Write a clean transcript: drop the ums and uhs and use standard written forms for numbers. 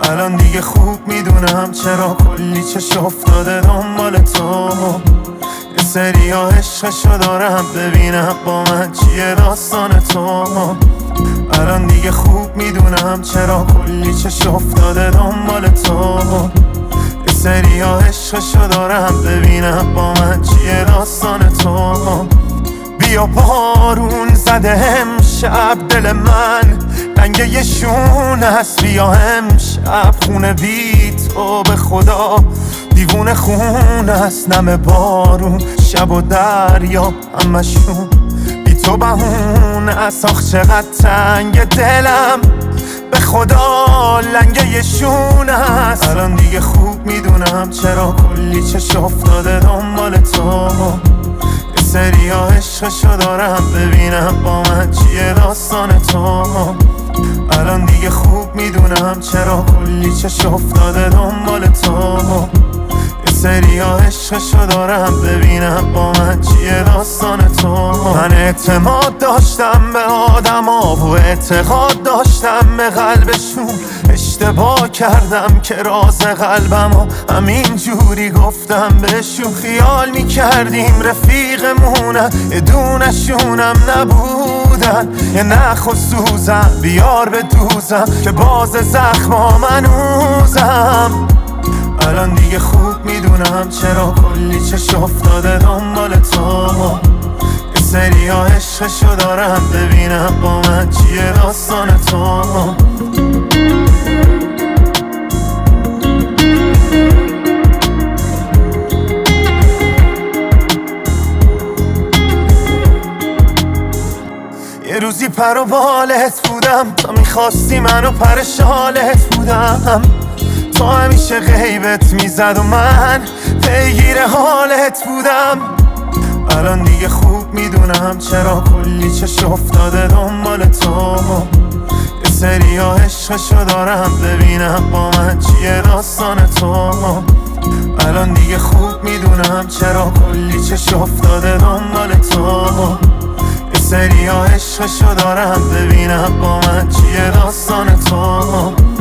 الان دیگه خوب میدونم چرا کلی چش افتاده دنبال تو. یه سریا عشقشو دارم ببینم با من چیه داستان تو. الان دیگه خوب میدونم چرا کلی چش افتاده دنبال تو. یه سریا عشقشو دارم ببینم با من چیه داستان تو. بیا بارون زده امشب دل من رنگ یه شون هست، بیا امشب خونه بی تو به خدا دیوونه خون است. نم بارون شب و دریا همشون بی تو بهونه است. آخ چقدر تنگ دلم به خدا لنگه یه شون هست. الان دیگه خوب میدونم چرا کلی چش افتاده دنبال تو. یه سریا عشقشو دارم ببینم با من چیه داستان تو. الان دیگه خوب میدونم چرا کلی چش افتاده دنبال تو. یه سریا عشقشو دارم ببینم با من چیه داستان تو. من اعتماد داشتم به آدما و اعتقاد داشتم به قلبشون. اشتباه کردم که راز قلبمو همین جوری گفتم بهشون. خیال میکردیم رفیقمونن یه دونشونم نبودن. یه نخ و سوزم بیار به دوزم که باز زخما منوزم. الان دیگه خوب میدونم چرا کلی چش افتاده دنبال تو. یه سریا عشقشو دارم ببینم با من چیه داستان تو. یه روزی پر و بالت بودم، تا میخواستی منو پر شالت بودم. تو همیشه غیبت میزد و من پیگیر حالت بودم. الان دیگه خوب میدونم چرا کلی چش افتاده دنبال تو. یه سریا عشقشو دارم ببینم با من چیه داستان تو. الان دیگه خوب میدونم چرا کلی چش افتاده دنبال تو. یه سریا عشقشو دارم ببینم با من چیه داستان تو.